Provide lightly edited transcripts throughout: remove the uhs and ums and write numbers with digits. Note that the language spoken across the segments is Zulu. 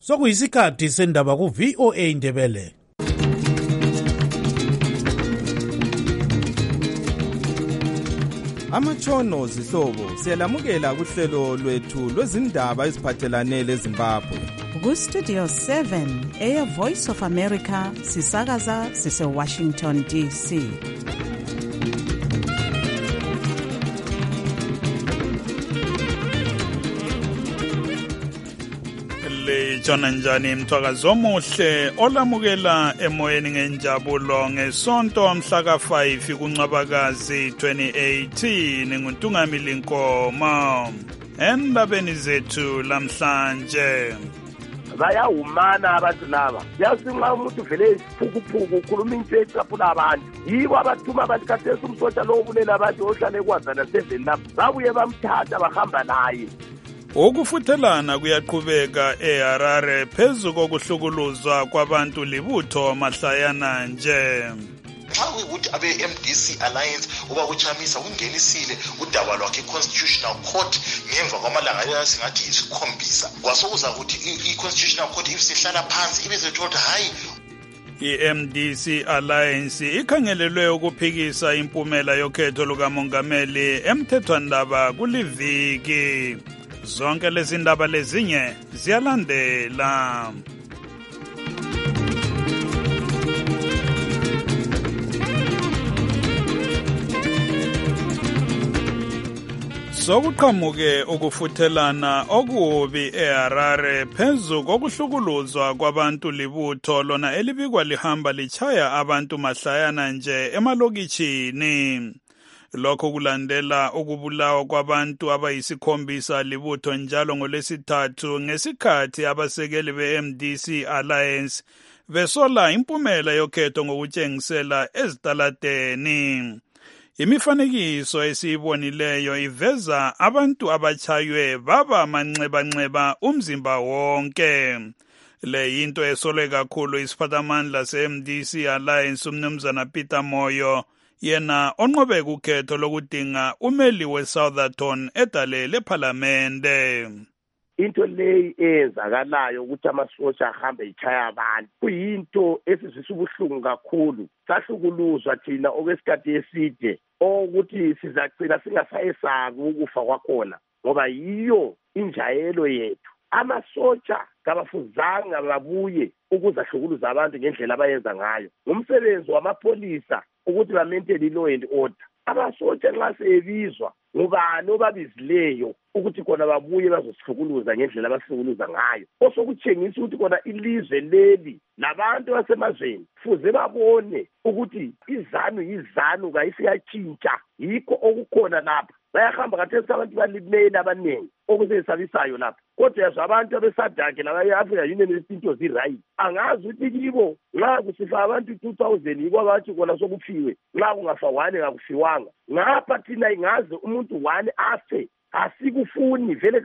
Sokuyisikhathi sendaba ku-VOA Indebele. Amatshono zihlobo siyalamukela kuhlelo lwethu lwezindaba eziphathelane leZimbabwe. Ku-Studio 7 Air Voice of America sisakaza sise-Washington DC. Jona njani mthwakazo omuhle olamukela emoyeni ngenjabulo ngesonto mhla ka-5 kuNcwabakazi 2018 nguNtungamili Nkomo. Endabeni zethu lamhlanje bayahumana abantu laba yasinxa umuntu vele isiphukuphuku ukhuluma into ecaphula abantu yibo abathuma abantu kathesi umsotsha lo ubulela abantu ohlale kwazana 7 lapho babuye bamthatha bahamba naye. Ukufuthelana kuyaqhubeka eHarare phezu kokuhlukuluzwa kwabantu libutho mahlayana nje. Xa kuyikuthi abe-MDC Alliance uba kuchamisa kungenisile udaba lwakhe i-Constitutional Court ngemva kwamalanga singathi isikhombisa kwasokuza ukuthi i-Constitutional Court ibisihlala phansi ibezethu ukuthi hayi i-MDC Alliance ikhangelelwe ukuphikisa impumela yokhetho lukamongameli emthethwandaba kuliviki. Zonke lezi ndaba lezinye ziyalandela. Sokuqhamuke ukufuthelana okubi eHarare phezu kokuhlukuluzwa kwabantu libutho lona elibikwa lihamba lichaya abantu mahlayana nje emalokitshini. Lokho kulandela ukubulawa kwabantu abayisikhombisa libutho njalo ngolwesithathu ngesikhathi abasekeli be-MDC Alliance besola impumela yokhetho ngokutshengisela ezitalateni. Imifanekiso esiyibonileyo iveza abantu abachaywe baba manxeba umzimba wonke. Le yinto esolwe kakhulu isiphathamandla se-MDC Alliance umnumzana Peter Moyo, yena onqobe ukhetho lokudinga umeli weSoutherton edale lephalamende. Into leyi eyenzakalayo ukuthi amasosha ahambe ichaya abantu kuyinto esizwisa ubuhlungu kakhulu. Sahlukuluzwa thina okwesikhathi eside ukuthi sizagcina singasayesabi ukufa kwakhona ngoba yiyo injayelo yethu. Amasotsha kabafuzanga babuye ukuzahlukuluza abantu ngendlela abayenza ngayo. Ngumsebenzi wamapolisa ukuthi ba-maintain law and order. Abasotsha nxa sebizwa ngubani obabizileyo ukuthi khona babuye bazosihlukuluza ngendlela abahlukuluza ngayo. Osokutshengisa ukuthi khona ilizwe leli labantu basemazweni fuze babone ukuthi izanu kayisiyatshintsha. Yikho okukhona lapha. Bayahamba kathesi abantu balimele abaningi okusesabisayo lapha. Kodwa yazwa abantu abesadake labe-Africa Union into zi-right. Angazi ukuthi kibo nxa kusifa abantu 2000 yikho abathi kona sokufiwe nxa kungafa 1 ngakufiwanga. Ngapha thina ingaze umuntu 1 afe asikufuni vele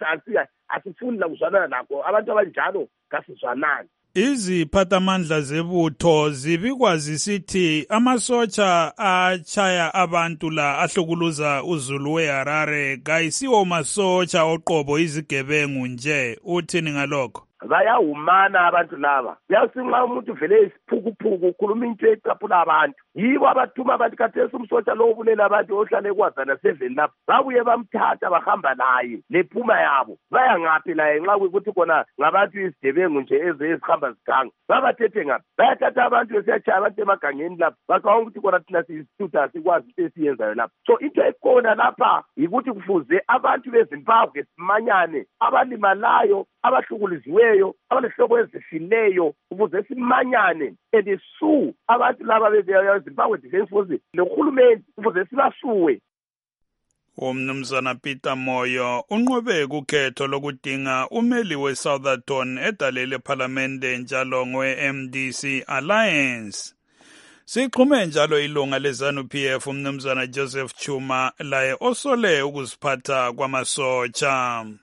asifuni lakuzwanana nakho abantu abanjalo kasizwanani. Iziphathamandla zebutho zibikwa zisithi amasotsha achaya abantu la ahlukuluza uZulu weHarare kayisiwo masotsha oqobo izigebengu nje. Uthini ngalokho? Bayahumana abantu laba yasinxa umuntu vele isiphukuphuku ukhuluma into ecaphula abantu yibo abathuma abantu kathesi umsotsha lo ubulela abantu ohlale kwazana 7 lapho babuye bamthatha bahamba naye lephuma yabo baya ngaphi laye nxa ukuthi khona ngabantu izigebengu nje ezihamba ziganga babathethe ngaphi bayathatha abantu besiyachaya abantu emagangeni lapho bacabanga ukuthi khona thina siyisitutha sikwazi into esiyenzayo lapho. So into ekhona lapha yikuthi kufuze abantu beZimbabwe simanyane abalimalayo abahlukuliziweyo abalehlobo ezifileyo ukuze simanyane and abantu laba beZimbabwe Defence Force lokhulumeni ukuze sibasuwe. Umnumzana Peter Moyo unqobe ukhetho lokudinga umeli weSoutherton edale lephalamende njalo ngwe-MDC Alliance. Sixhume njalo ilunga leZANU-PF umnumzana Joseph Chuma laye osole ukuziphatha kwamasotsha.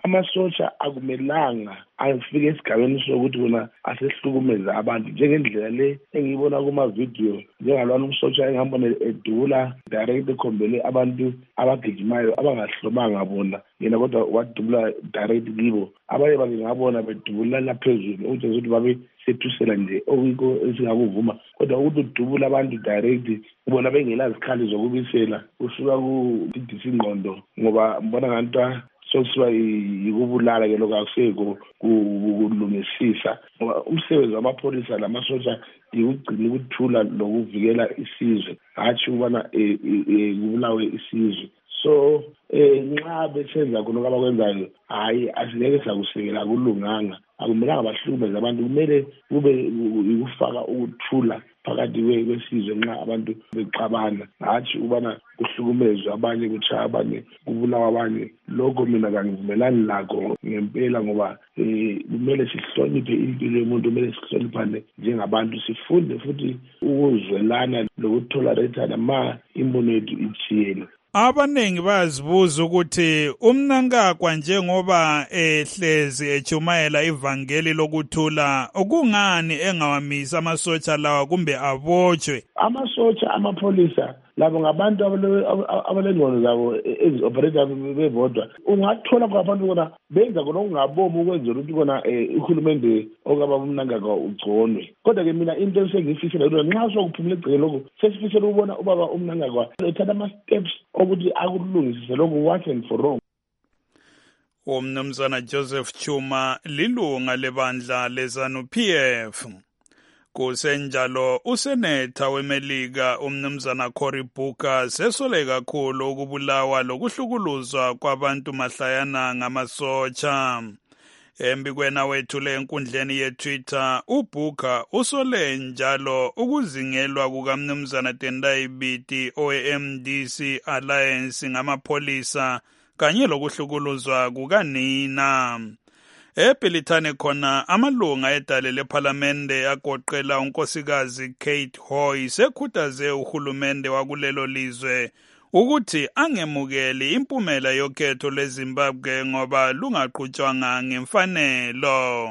amasotsha akumelanga afike esigabeni sokuthi bona asehlukumeza abantu njengendlela le engiyibona kuma-video njengalwana umsotsha engihambona edubula direct ekhombele abantu abagijimayo abangahlomanga bona yena kodwa wadubula direct kibo abanye bake ngabona bedubulala phezulu ukuthi ukuthi babe sethusela nje okuyikho esingakuvuma kodwa ukuthi udubula abantu direct ubona bengela zikhali zokubisela usuka ku-didisa ingqondo ngoba mbona ngantwa sokusiba yikubulala ke lokho akuseko kulungisisa ngoba umsebenzi wamapholisa lamasotsha yikugcina ukuthula lokuvikela isizwe hatshi ukubana kubulawe isizwe so nxa besenza khona abakwenzayo hayi asingeke sakusekela kulunganga akumelanga bahlukumeze abantu kumele kube yikufaka ukuthula phakathi kwesizwe nxa abantu bexabana hatshi ubana kuhlukumezwe abanye kutshaya abanye kubulawa abanye lokho mina kangivumelani lakho ngempela ngoba kumele sihloniphe impilo yomuntu kumele sihloniphane njengabantu sifunde futhi ukuzwelana lokutolerate ma imbono yethu ithiyene. Abanengi bayazibuza ukuthi umnankagwa njengoba ehlezi echumayela ivangeli lokuthula kungani engawamisa amasotsha lawa kumbe abotshwe. Amasotsha amapholisa labo ngabantu abalengqondo zabo ezi-operate bebodwa ungathola kwabantu kona benza kona okungabomi ukwenzela ukuthi kona uhulumende okaba umnankagwa ugconwe kodwa-ke mina into esengiyifisela yona nxa sokuphumula egceke lokhu sesifisela ukubona ubaba umnankagwa ethatha ama-steps ukuthi akulungisise lokhu what and for wrong. Umnumzana Joseph Chuma lilunga lebandla leZANU-PF. Kusenjalo usenetha weMelika umnumzana Cory Booker sesole kakhulu ukubulawa lokuhlukuluzwa kwabantu mahlayana ngamasotsha. Embikweni wethule enkundleni yeTwitter uBooker usole njalo ukuzingelwa kukamnumzana Tendai Biti owe-MDC Alliance ngamapholisa kanye lokuhlukuluzwa kukanina. eBhilithane khona amalunga edale lephalamende agoqela unkosikazi Kate Hoy sekhuthaze uhulumende wakulelo lizwe ukuthi angemukeli impumela yokhetho lweZimbabwe ngoba lungaqhutshwanga ngemfanelo.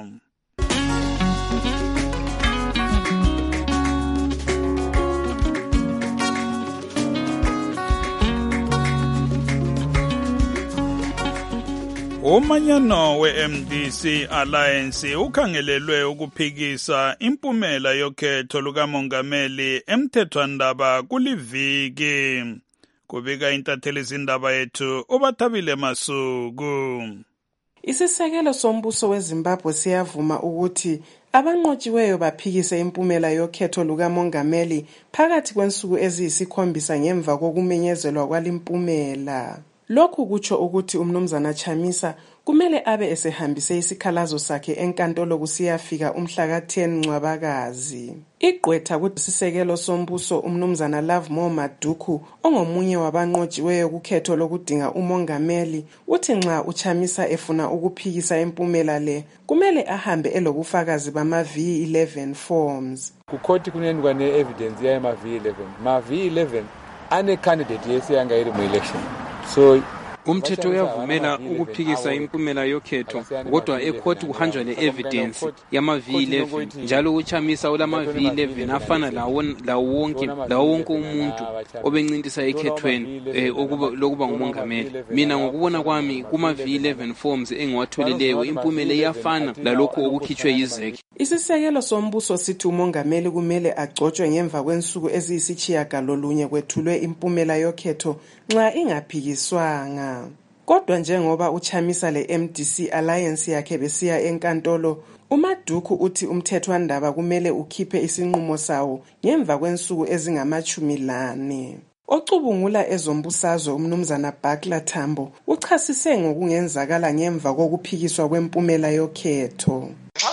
Umanyano we-MDC Alliance ukhangelelwe ukuphikisa impumela yokhetho lukamongameli emthethwandaba kuliviki. Kubika intatheli izindaba yethu uBathabile Masuku. Isisekelo sombuso weZimbabwe siyavuma ukuthi abanqotshiweyo baphikise impumela yokhetho lukamongameli phakathi kwensuku eziyisikhombisa ngemva kokumenyezelwa kwalimpumela. Lokhu kutsho ukuthi umnumzana Chamisa kumele abe esehambise isikhalazo sakhe enkantolo kusiyafika umhla ka-10 Ncwabakazi. Igqwetha kusisekelo sombuso umnumzana Lovemore Maduku ongomunye wabanqotshiweyo kukhetho lokudinga umongameli uthi nxa uChamisa efuna ukuphikisa impumela le kumele ahambe elobufakazi bama-V11 forms. Kukhoti kunendwa ne-evidence ya ma-V11. Ma-V11 ane candidate yesiyanga iri mu-election. So umthetho uyavumela ukuphikisa impumela yokhetho kodwa ekhoti kuhanjwa le-evidence yama-V11 njalo uChamisa ulama-V11 afana lawo wonke umuntu obencintisa ekhethweni lokuba ngumongameli. Mina ngokubona kwami kuma-V11 forms engiwatholeleyo impumela iyafana lalokho okukhitshwe yizek. Isisekelo sombuso sithi umongameli kumele agcotshwe ngemva kwensuku eziyisitshiyagalolunye kwethulwe impumela yokhetho nxa ingaphikiswanga. Kodwa njengoba uChamisa le-MDC Alliance yakhe besiya enkantolo, uMaduku uthi umthethwandaba kumele ukhiphe isinqumo sawo ngemva kwensuku ezingama-14. Ocubungula ezombusazwe umnumzana Bakla Tambo uchasise ngokungenzakala ngemva kokuphikiswa kwempumela yokhetho. Nxa kuyikuthi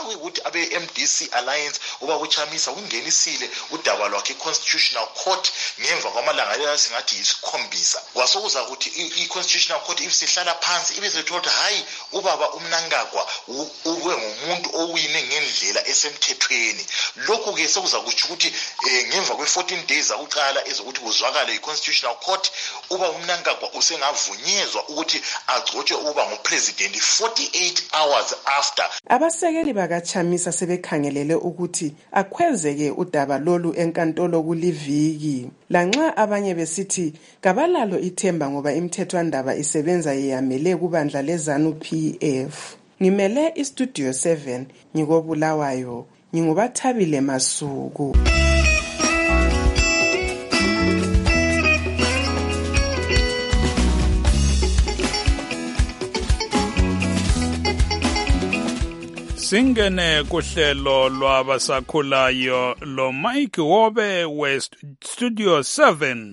abe-MDC Alliance uChamisa ungenisile udaba lwakhe i-Constitutional Court ngemva kwamalanga singathi yisikhombisa. Kwasokuza ukuthi i-Constitutional Court ibisihlala phansi ibisethola ukuthi hayi ubaba uMnangagwa ube ngumuntu owine ngendlela esemthethweni. Lokhu ke sekuza kuthi ukuthi ngemva kwe-14 days akuqala ezokuthi kuzwakale i-Constitutional Court uba uMnangagwa usengavunyezwa ukuthi agcotshwe ukuba ngupresident 48 hours after. Abasekeli bakaChamisa sebekhangelele ukuthi akhwezeke udaba lolu enkantolo kuliviki. Lanxa abanye besithi kabalalo ithemba ngoba imithethwandaba isebenza yeyamele kubandla leZANU-PF. Ngimele iStudio 7 ngikobulawayo, ngingubathabile Masuku. Singene kuhlelo lwabasakhulayo lo Mike Wobe West Studio 7.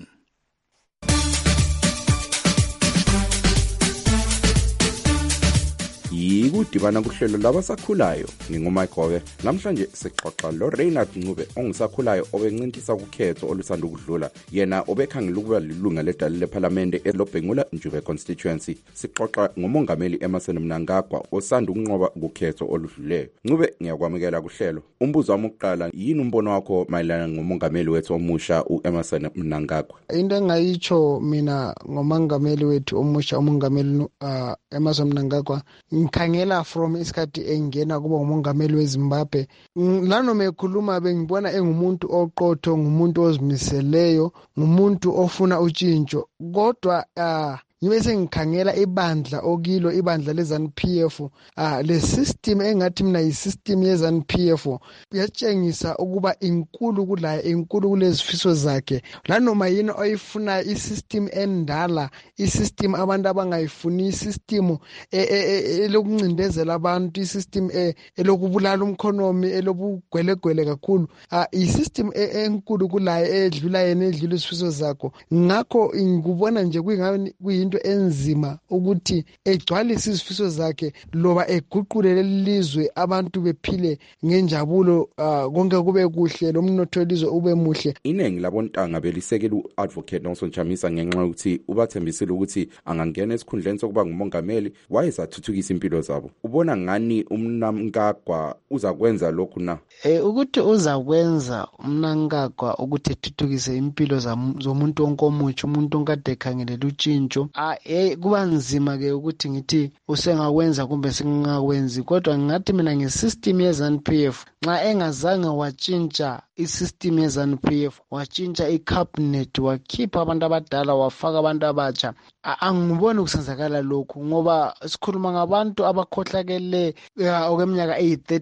Yikudibana kuhlelo labasakhulayo ngingumike Hobe. Namhlanje sixoxa lo Reynard Ncube ongisakhulayo obencintisa ukukhetho olusanda ukudlula. Yena obekhangela ukuba lilunga ledale leParliament elobhengula Njube constituency. Sixoxa ngomongameli Emmerson Mnangagwa osanda ukunqoba ukukhetho oludluleyo. Ncube, ngiyakwamukela kuhlelo. Umbuzo wami oqala, yini umbono wakho mayelana ngomongameli wethu omusha uEmmerson Mnangagwa? Into engayicho mina ngomongameli wethu omusha umongameli Emmerson Mnangagwa ngikhangela from isikhathi engena kuba ngumongameli weZimbabwe. Lanoma ekhuluma bengibona engumuntu oqotho, ngumuntu ozimiseleyo, ngumuntu ofuna utshintsho. Kodwa ngibe sengikhangela ibandla okilo ibandla leZANU-PF le system engathi mina yisystem yeZANU-PF yatshengisa ukuba inkulu kulaye, inkulu kulezifiso zakhe. Lanoma yini oyifuna isystem endala, isystem abantu abangayifuni, isystem elokuncindezela abantu, isystem elokubulala umkhonomi, elobugwelegwele kakhulu, isystem enkulu kulaye edlula yena edlula izifiso zakho. Ngakho ngikubona nje kuyinto enzima ukuthi egcwalise izifiso zakhe loba eguqule lelizwe abantu bephile ngenjabulo, konke kube kuhle, lomnotho welizwe ube muhle. Inengi labontanga belisekela uAdvocate Nelson Chamisa ngenxa yokuthi ubathembisile ukuthi angangena esikhundleni sokuba ngumongameli wayesathuthukisa impilo zabo. Ubona ngani uMnangagwa uzakwenza lokhu na? Ukuthi uzakwenza uMnangagwa ukuthi ethuthukise impilo zomuntu wonke omutsha, umuntu onkade ekhangelela utshintsho. Kuba nzima ke ukuthi ngithi usengakwenza kumbe singakwenzi, kodwa ngathi mina ngesystem yeZANU-PF nxa engazange watshintsha isystem yeZANU-PF, watshintsha icabinet, wakhipha abantu abadala wafaka abantu abatsha, angiboni kusenzakala lokhu ngoba sikhuluma ngabantu abakhohlakele okweminyaka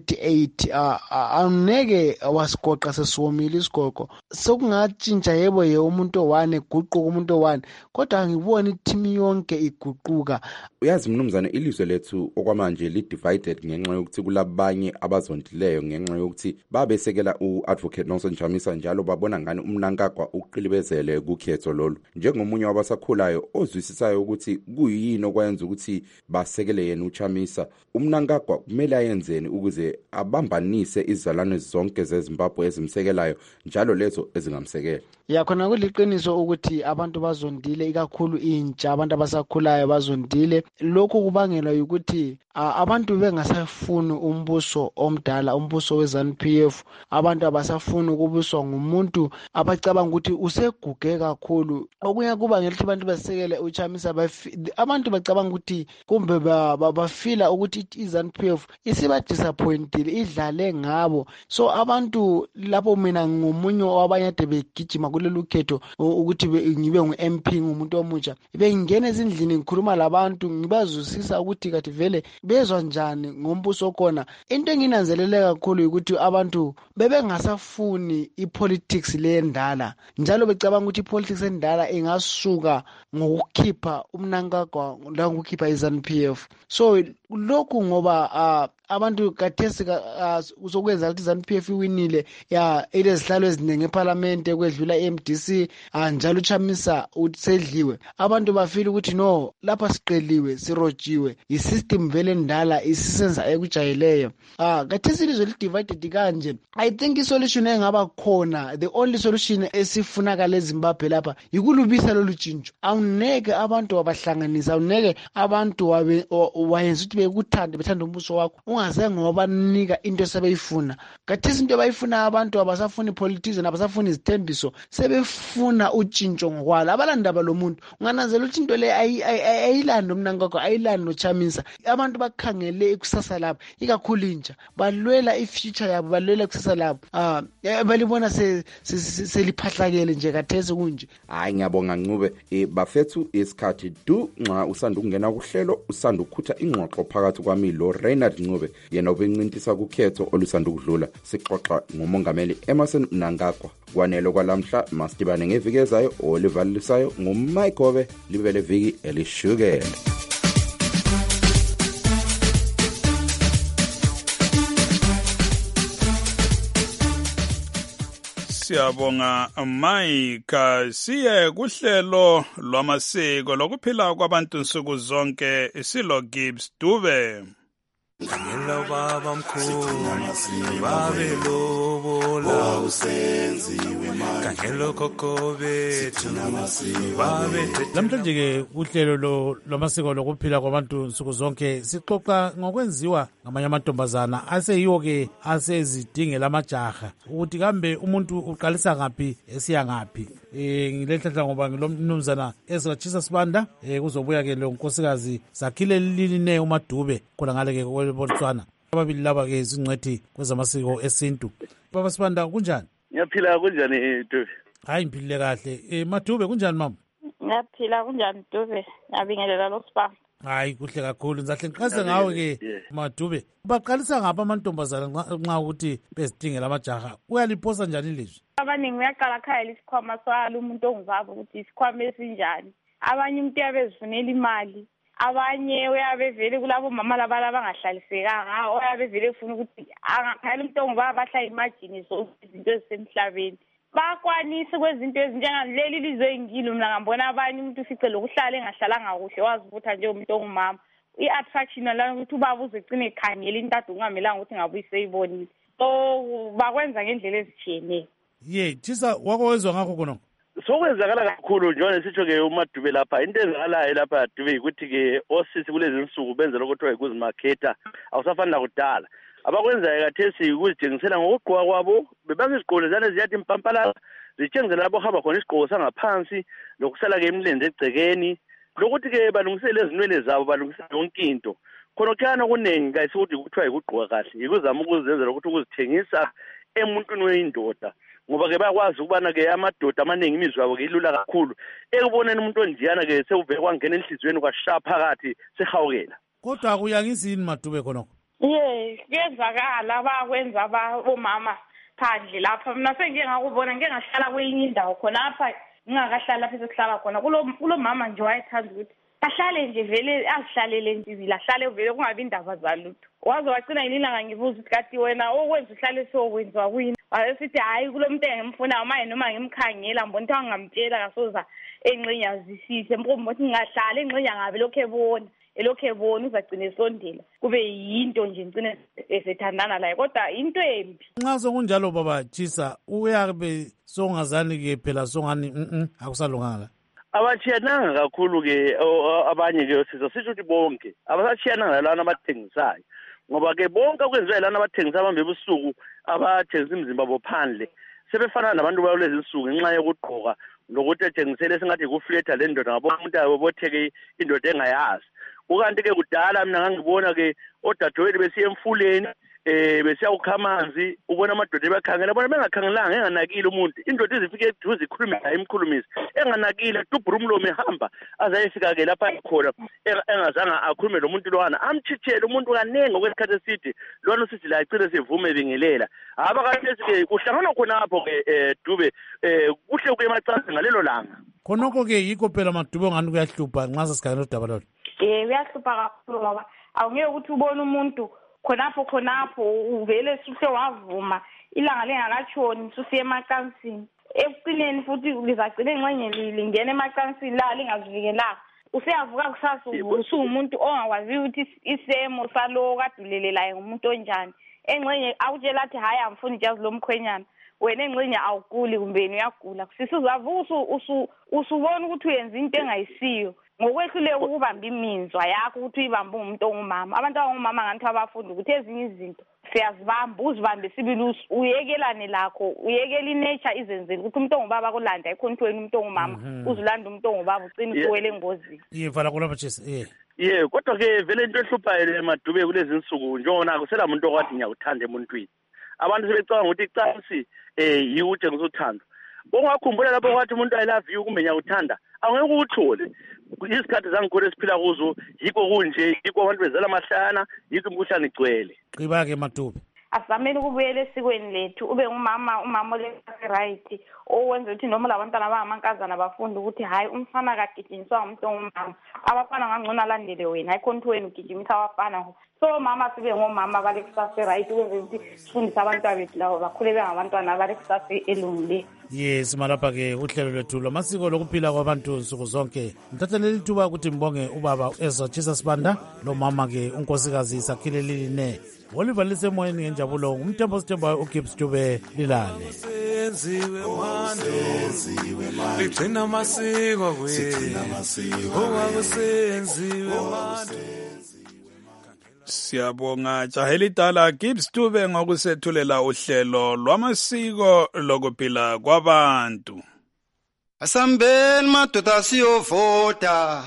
eyi-38. Angeke wasigoqa sesiwomile isigogo. Sokungatshintsha yebo umuntu owane guquka umuntu owane, kodwa angiboni ithimi yonke iguquka. Uyazi mnumzane, ilizwe lethu okwamanje li-divided ngenxa yokuthi kulabanye abazondileyo ngenxa yokuthi babesekela uAdvocate Nelson Chamisa njalo babona ngani uMnangagwa uqilibezele kukhetho lolu. Njengomunye wabasakhulayo ozwisisayo ukuthi kuyini okwenza ukuthi basekele yena uChamisa, uMnangagwa kumele ayenzeni ukuze abambanise izizalwane zonke zeZimbabwe ezimsekelayo njalo lezo ezingamsekela? Khona kuliqiniso ukuthi abantu bazondile, ikakhulu intsha, abantu abasakhulayo bazondile. Lokhu kubangelwa ukuthi abantu bengasafuni umbuso omdala, umbuso weZANU-PF. Abantu abasafuni ukubuswa ngumuntu abacabanga ukuthi useguge kakhulu. Okunye kubangela ukuthi abantu basekele uChamisa, abantu bacabanga ukuthi kumbe bafila ukuthi iZANU-PF isiba disappointed, idlale ngabo. So abantu lapho mina ngomunye wabanye ade begijima kulolu khetho ukuthi ngibe ngu-MP, ngumuntu omutsha, bengingena ezindlini ngikhuluma labantu ngibazwisisa ukuthi kathi vele bezwa njani ngombuso khona. Into enginanzelele kakhulu ukuthi abantu bebengasafuni ipolitics lendala, njalo becabanga ukuthi ipolitics endala ingasuka ngokukhipha uMnangagwa la ngokukhipha iZANU-PF. So lokhu ngoba abantu kathesi usokwenza ukuthi ZANU-PF iwinile ya ilezihlalo eziningi eParliament ekwedlula iMDC njalo uChamisa usedliwe. Abantu bafila ukuthi no lapha siqeliwe sirojiwe isystem vele ndala isisenza ekujayeleyo. Kathesi ilizwe lidivided kanje. I think isolution engaba khona, the only solution esifunakala eZimbabwe lapha yikulubisa lolu tshintsho. Awuneke abantu wabahlanganisa, awuneke abantu wayenza ukuthi bethanda umbuso wakho ungazange wabanika into esebeyifuna. Kathesi into bayifuna abantu abasafuni politician, abasafuni izithembiso, sebefuna utshintsho ngokwalo. Abalandaba lo muntu ungananzela ukuthi into le ayilando Mnangagwa, ayilando Chamisa. Abantu bakhangele ikusasa labo, ikakhulu intsha balwela ifuture yabo, balwela ikusasa labo. Balibona seliphahlakele nje kathesi kunje. Hayi ngiyabonga Ncube. Bafethu isikhathi nxa usanda ukungena kuhlelo usanda ukukhutha ingxoxo phakathi kwami lo Reinhard Ncube yena obencintisa kukhetho olusanda ukudlula. Sixoxa ngomongameli Emmerson Mnangagwa. Kwanelo kwalamhla masitibane ngeviki ezayo olivalisayo nguMike Hobe libele viki elishukela. Siyabonga Mike. Siye kuhlelo lwamasiko lokuphila kwabantu nsuku zonke isilo Gibbs Dube. Ngela baba mkhulu babe lobola usenziwe manje ngelo kokobe babe. Namhlanje ke uhlelo lwamasiko lokuphila kwabantu nsuku zonke sixoxa ngokwenziwa ngamanye amantombazana aseyiwo ke asezidingela amajaha ukuthi kambe umuntu uqalisa ngaphi esiya ngaphi. Ngilenhlanhla ngoba ngilomnumzana esikatshisa Sibanda kuzobuya ke lo nkosikazi Sakhile Liline uMadube khona ngale ke kweBotswana. Ababili laba ke izingcwethi kwezamasiko esintu. Baba Sibanda kunjani? Ngiyaphila kunjani Dube? Hayi ngiphile kahle. Madube kunjani mama? Ngiyaphila kunjani Dube? Ngiyabingelela lo Sibanda. Hayi kuhle kakhulu ngizahle ngiqhaze ngawe ke Madube. Baqalisa ngapha amantombazana nxa ukuthi bezidingela amajaha. Uyaliphosa njani ilizwi? Abaningi uyaqala khaya isikhwama swalo umuntu ongubaba ukuthi isikhwama esinjani. Abanye umuntu uyabezifunela imali. Abanye uyabevele kulabo mama laba abangahlalisekanga, uyabevele ufuna ukuthi angakhaya umuntu ongubaba ahlala imagine zonke izinto ezisemhlabeni. Bakwanisa kwezinto ezinjengaleli lizwe engilo mina ngambona abanye umuntu ufice lokuhlala engahlalanga kuhle wazivutha nje umuntu ongumama. I-attraction la ukuthi ubaba uzegcina ekhangela intadu ungamelanga ukuthi ngabe uyiseyibonile. So bakwenza ngendlela ezitshiyeneyo. Thisa wakwezwa ngakho khona. Sokwenzakala kakhulu njengoba sitsho ke uMadube lapha into ezakalayo lapha Dube ukuthi ke osisi kulezi insuku benza lokho ukuzimarketa awusafani nakudala. Abakwenzayo kathesi ukuzithengisela ngokugqoka kwabo bebangizigqoko zane ziyathi impampala zitshengisela labo hamba khona isigqoko sangaphansi lokusala ke emlenze egcekeni lokuthi ke balungisele ezinwele zabo balungisele yonke into. Khona kyana kunengi kayisukuthi kuthiwa ikugqoka kahle ikuzama ukuzenzela ukuthi ukuzithengisa emuntwini weyindoda. Ngoba ke bayakwazi ukubana ke amadoda amaningi imizwa yabo ke ilula kakhulu ekuboneni umuntu onjiyana ke sewuvele kwangena enhlizweni kwashaya phakathi sehawukela. Kodwa akuyangizini Madube khonokho. Kuyenzakala bakwenza abomama phandle lapha. Mina sengike ngakubona ngeke ngahlala kwenye indawo khona apha ngingakahlala lapha sekuhlala khona kulo mama nje wayethanda ukuthi ahlale nje vele azihlalele nje ahlale vele kungabi indaba zalutho. Waze wagcina ilanga ngibuza ukuthi kati wena okwenza uhlale sokwenziwa kuyini. Wayesithi hayi kulo muntu engimfuna manje noma ngimkhangela mbona ukuthi angamtshela kasoza enqinyazisise mphombo ukuthi ngahlala enqinya ngabe lokho ebona elokho ebona uzagcina esondela kube yinto nje ngcine esethandana laye kodwa into embi. Nxa sokunjalo baba Thisa uyabe songazani ke phela songani akusalunganga. Abachiyananga kakhulu ke abanye ke sisho ukuthi bonke abasachiyananga lana abathengisayo ngoba ke bonke okwenziwa lana abathengisa abambe ebusuku abathengisa imizimba bophandle sebefana nabantu balezi insuku ngenxa yokugqoka lokuthi ethengisele singathi kufletha le ndoda ngabo umuntu abobotheke indoda engayazi. Ukanti ke kudala mina ngangibona ke odadewethu besiya emfuleni besiya ukhamanzi ubona amadoda ebakhangela bona bengakhangelanga enganakile umuntu indoda izifike eduze ikhulume naye imkhulumisi enganakile dubhura umlomo ehamba azayifika ke lapha khona engazanga akhulume lo muntu lowana amchithele umuntu kanengi okwesikhathi eside lona usithi la icile sevume bingelela abakathesi ke kuhlangana khona apho ke Dube kuhle kuyemacansi ngalelo langa khonoko ke yikho phela Madube ngani kuyahlupha nxa sesikhangela udaba lolo. Uyahlupha kakhulu ngoba awungeke ukuthi ubone umuntu khonapho uvele suhle wavuma ilanga lengakatshoni susiye emacansini ekucineni futhi lizagcina engxenye lingena emacansini la lingazivikelanga useyavuka kusasa usumuntu ongakwazi ukuthi isemo salo kadulelelayo ngumuntu onjani engxenye awutshela athi hayi amfuni ijazi lomkhwenyana wena engxenye awuguli kumbeni uyagula sisuzavuka usubona ukuthi uyenza into engayisiyo ngokwehluleka ukubamba iminzwa yakho ukuthi uyibambe umuntu ongumama abantu abangumama ngathi abafunda ukuthi ezinye izinto siyazibamba uzibambe sibili uyekelane lakho uyekela inature izenzele ukuthi umuntu ongubaba kolanda ayikho ntweni umuntu ongumama uzulanda umuntu ongubaba ugcina usuwele engozini vala kulapha Jesse kodwa ke vele into ehluphayo emadube kulezi insuku njengona kusela umuntu okwathi ngiyakuthanda emuntwini abantu sebecabanga ukuthi icansi yikuthe ngizothanda ongakhumbula lapho kwathi umuntu I love you kumbe ngiyakuthanda angeke ukuthole isikhathi zangikhona esiphila kuzo yikho kunje yikho abantu bezala amahlana yikho imkhuhlane igcwele qiba-ke Madube asamele ukubuyela esikweni lethu ube umama le-right owenza ukuthi noma labantwana abangamankazana bafunda ukuthi hayi umfana kagijinyiswa ngumuntu ongumama abafana ngangcono alandele wena ayikho nto wena ugijimisa abafana so mama sibe ngomama balekusasa right ukwenza ukuthi sifundise abantwana bethu labo bakhule bengabantwana abalekusasa elungileyo yes malapha-ke uhlelo lwethu lwamasiko lokuphila kwabantu nsuku zonke ngithatha leli thuba ukuthi mbonge ubaba Ezra Jesus Banda lo mama-ke unkosikazi Sakhile Liline Oliver lisemoyeni ngenjabulo ngumthembo sithembayo uGibbs Dube Lilale ligcina amasiko okwakusenziwe manje Siyabonga Jaheli Dala Gibbs Dube ngokusethulela uhlelo lwamasiko lokuphila kwabantu. Asambeni madoda siyovota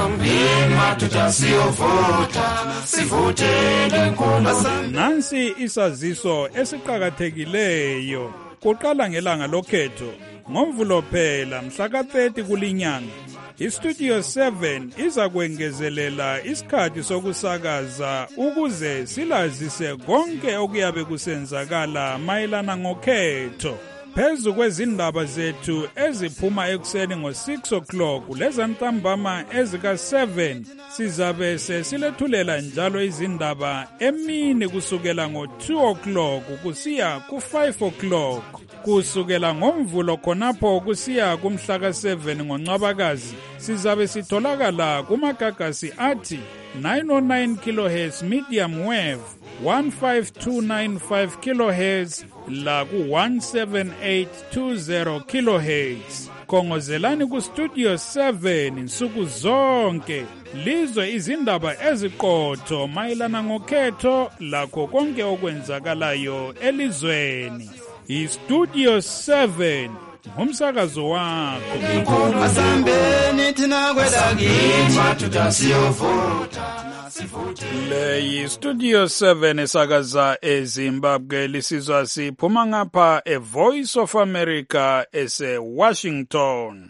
sivotele inkulumo. Nansi isaziso esiqhakathekileyo kuqala ngelanga lokhetho ngoMvulo phela mhla ka-30 kulinyanga. iStudio 7 iza kwengezelela isikhathi sokusakaza ukuze silazise konke okuyabe kusenzakala mayelana ngokhetho. Phezu kwezindaba zethu eziphuma ekuseni ngo-6 o'clock lezantambama ezika-7 sizabe sesilethulela njalo izindaba emini kusukela ngo-2 o'clock kusiya ku-5 o'clock. Kusukela ngoMvulo khonapho kusiya kumhla ka-7 ngoNcwabakazi sizabe sitholakala kumagagasi athi 909 kHz medium wave 15295 kHz la ku-17820 kHz. Khongozelani kuStudio 7 nsuku zonke lizwe izindaba eziqotho mayelana ngokhetho lakho konke okwenzakalayo elizweni. iStudio 7 ngumsakazo wakho. Asambeni thina kwelakithi madoda siyovota. Le iStudio 7 esakaza eZimbabwe lisizwa siphuma ngapha eVoice of America ese-Washington.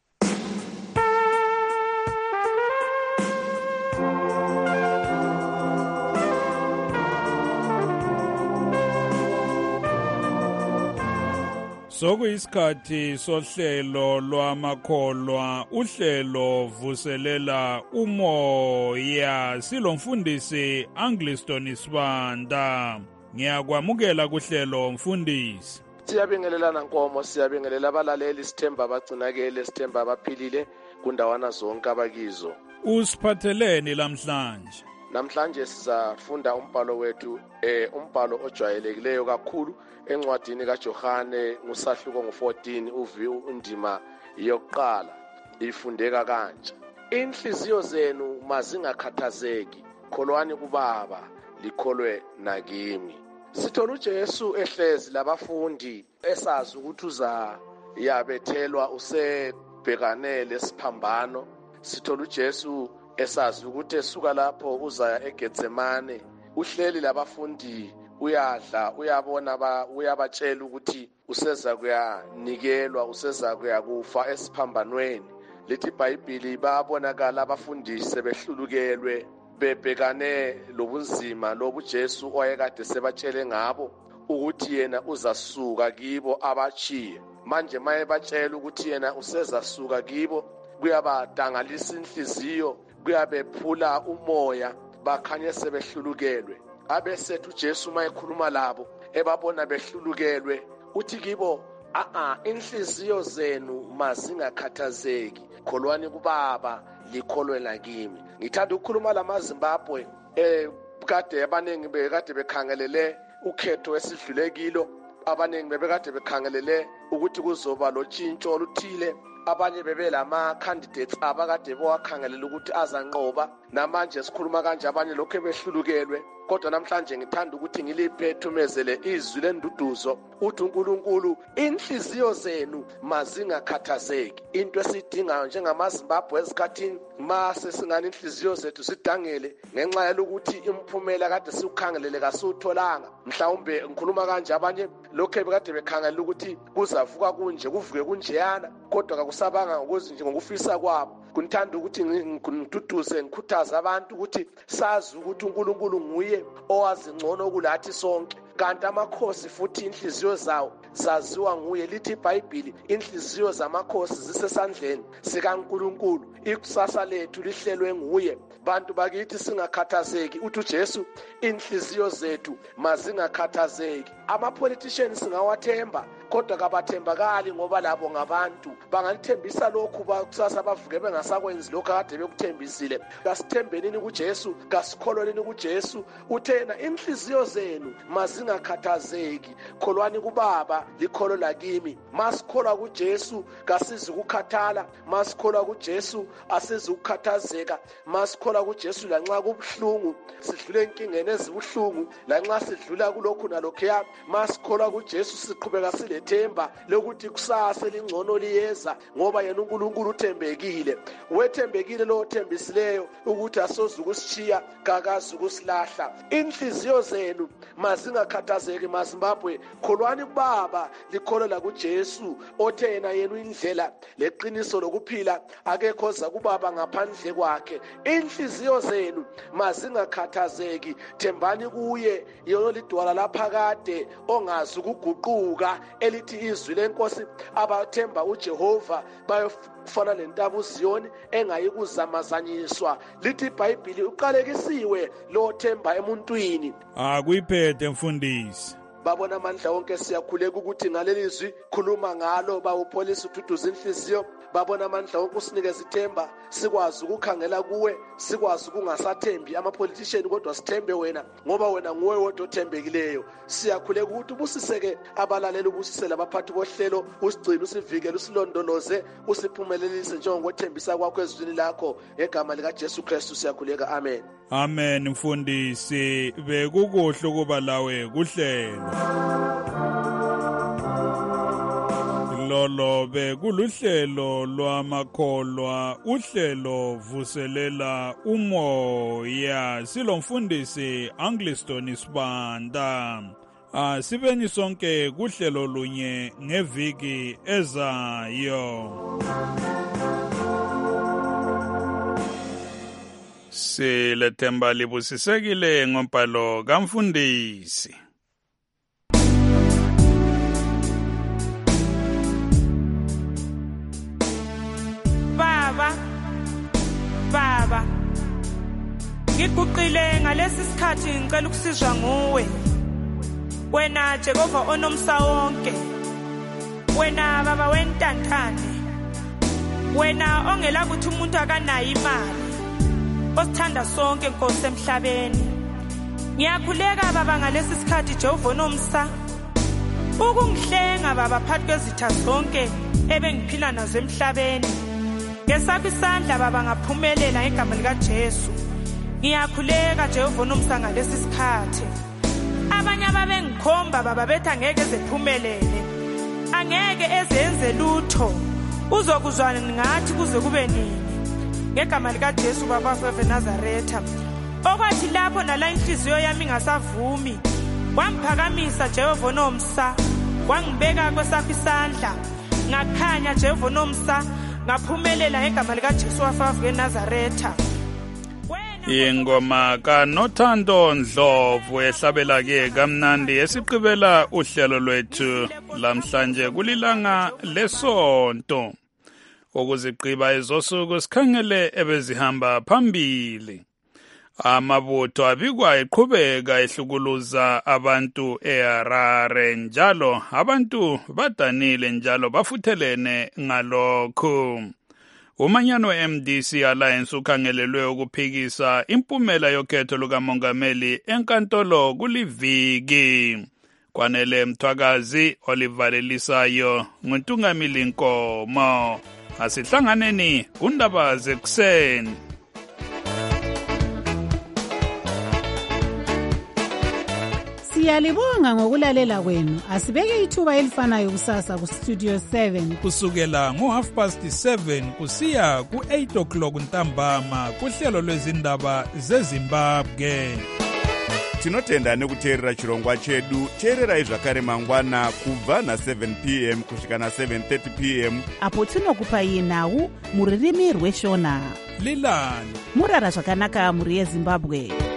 Sokuyisikhathi sohlelo lwamakholwa uhlelo vuselela umoya silomfundisi Angliston Sibanda. Ngiyakwamukela kuhlelo mfundisi. Siyabingelelana Nkomo, siyabingelela abalaleli, sithemba bagcinakele, sithemba baphilile kundawana zonke abakizo. Usiphatheleni lamhlanje? Namhlanje sizafunda umbhalo wethu umbhalo ojwayelekileyo kakhulu encwadini kaJohane ngusahluko ngo-14 undima yokuqala ifundeka kanje. Inhliziyo zenu mazingakhathazeki, kholwani kuBaba likholwe nakimi. Sithola uJesu ehlezi labafundi esazi ukuthi uza yabethelwa usebhekane lesiphambano. Sithola uJesu esazi ukuthi esuka lapho uzaya eGetsemane uhleli labafundi uyadla uyabona uyabatshela ukuthi useza kuyanikelwa useza kuyakufa esiphambanweni. Lithi iBhayibheli babonakala abafundi sebehlulukelwe bebhekane lobunzima lobu Jesu oyekade sebatshele ngabo ukuthi yena uzasuka kibo abachiye. Manje maye batshela ukuthi yena usezasuka kibo kuyabadangalisa inhliziyo kuyabephula umoya bakhanye sebehlulukelwe. abesethu uJesu mayekhuluma labo ebabona behlulukelwe uthi kibo inhliziyo zenu mazingakhathazeki, kholwani kuBaba likholwela kimi. Ngithanda ukukhuluma lamaZimbabwe kade abaningi bekade bekhangelele ukhetho esidlule kilo, abaningi bebekade bekhangelele ukuthi kuzoba lotshintsho oluthile, abanye bebelama candidates abakade bewakhangelela ukuthi azanqoba, namanje sikhuluma kanje abanye lokho behlulukelwe. Kodwa namhlanje ngithanda ukuthi ngiliphethumezele izwi lenduduzo uthi uNkulunkulu inhliziyo zenu mazingakhathazeki. Into esidingayo njengamaZimbabwe esikhathini mase singani inhliziyo zethu sidangele ngenxa yokuthi imphumela kade siukhangelele kasutholanga. Mhlawumbe ngikhuluma kanje abanye lokho bekade bekhangelela ukuthi kuzavuka kunje kuvuke kunjeyana, kodwa kakusabanga ngokufisa kwabo. Kunthanda ukuthi ngiduduze ngikhuthaza abantu ukuthi sazi ukuthi uNkulunkulu nguye owazi ngcono kulathi sonke, kanti amakhosi futhi inhliziyo zawo zaziwa nguye. Lithi iBhayibheli inhliziyo zamakhosi zisesandleni sikaNkulunkulu, ikusasa lethu lihlelwe nguye. Bantu bakithi singakhathazeki, uthi uJesu inhliziyo zethu mazingakhathazeki. Ama-politicians singawathemba kodwa kabathembakali ngoba labo ngabantu, bangalithembisa lokhu kusasa bavuke bengasakwenzi lokhu akade bekuthembisile. Kasithembenini kuJesu, kasikholweni kuJesu. Uthena inhliziyo zenu mazingakhathazeki, kholwani kuBaba likholwa kimi. Masikholwa kuJesu kasizi ukukhathala, masikholwa kuJesu asizi ukukhathazeka, masikholwa kuJesu lanxa kubuhlungu sidlule enkingeni ezibuhlungu, lanxa sidlula kulokhu nalokhuya, masikholwa kuJesu siqhubeka silethemba lokuthi kusasa elingcono liyeza, ngoba yena uNkulunkulu uthembekile. Wethembekile lo othembisileyo ukuthi asoze ukusishiya kakazi ukusilahla. Inhliziyo zenu mazingakhathazeki maZimbabwe, kholwani kuBaba likholwa kuJesu othena yena indlela leqiniso lokuphila, akekho oza kuBaba ngaphandle kwakhe. Inhliziyo zenu mazingakhathazeki, thembani kuye yena lidwala laphakade ongazi ukuguquka, elithi izwi lenkosi abathemba uJehova bayofana lentaba uZiyoni engayikuzamazanyiswa. Lithi iBhayibheli uqalekisiwe lo othemba emuntwini. Akuyiphethe mfundisi. Babona amandla wonke siyakhuleka ukuthi ngalelizwi khuluma ngalo bawupholisa ududuza inhliziyo. Babona amandla wonke usinikeza ithemba, sikwazi ukukhangela kuwe, sikwazi ukungasathembi ama-politician kodwa sithembe wena, ngoba wena nguwe wodwa othembekileyo. Siyakhuleka ukuthi ubusiseke abalaleli, ubusisele abaphathi bohlelo, usigcine, usivikele, usilondoloze, usiphumelelise njengokuthembisa kwakho ezwini lakho, ngegama likaJesu Kristu siyakhuleka, amen. Amen mfundisi, bekukuhle ukuba lawe kuhlelo. Lolo bekuluhlelo lwamakholwa, uhlelo vuselela umoya. Silomfundisi Angliston Sibanda. Sibeni sonke kuhlelo lunye ngeviki ezayo. Silethemba libusisekile ngompalo kamfundisi. Baba, ngiguqile ngalesi sikhathi ngicela ukusizwa nguwe. Wena Jehova onomsa wonke, wena Baba wentantane, wena ongela ukuthi umuntu akanayo imali, osithanda sonke Nkosi emhlabeni. Ngiyakhuleka Baba ngalesi sikhathi Jehova onomsa, ukungihlenga Baba phakathi kwezitha zonke ebengiphila nazo emhlabeni. Ngesakho isandla Baba ngaphumelela ngegama likaJesu. Ngiyakhuleka Jehova onomsa ngalesi sikhathi. Abanye ababengikhomba Baba bethi angeke ezephumelele, angeke ezenze lutho, uzokuzwana ngathi kuze kube nini. Ngegama likaJesu Baba weNazaretha, okwathi lapho nala inhliziyo yami ngasavumi, wangiphakamisa Jehova onomsa, wangibeka kwesakho isandla, ngakhanya Jehova onomsa, ngaphumelela ngegama likaJesu weNazaretha. Ingoma kaNothando Ndlovu ehlabela ke kamnandi esiqibela uhlelo lwethu lamhlanje kulilanga lesonto. Ukuziqiba ezosuku sikhangele ebezihamba phambili. Amabutho abikwa eqhubeka ehlukuluza abantu eHarare njalo abantu badanile njalo bafuthelene ngalokho. Umanyano MDC Alliance ukhangelelwe ukuphikisa impumela yokhetho lukamongameli enkantolo kuliviki. Kwanele Mthwakazi olivalelisayo nguNtungamili Nkomo. Asihlanganeni kundaba zekuseni. Siyalibonga ngokulalela kwenu. Asibeke ithuba elifanayo kusasa ku Studio 7 kusukela ngo7:30 kusiya ku8:00 ntambama kuhlelo lwezindaba zeZimbabwe. Tinotenda nekuteerera chirongwa chedu. Teererai zvakare mangwana kubva na7 p.m. kusvika na7:30 p.m. apo tinokupai nhau muririmi rweshona. Lilani murara zvakanaka muri yeZimbabwe.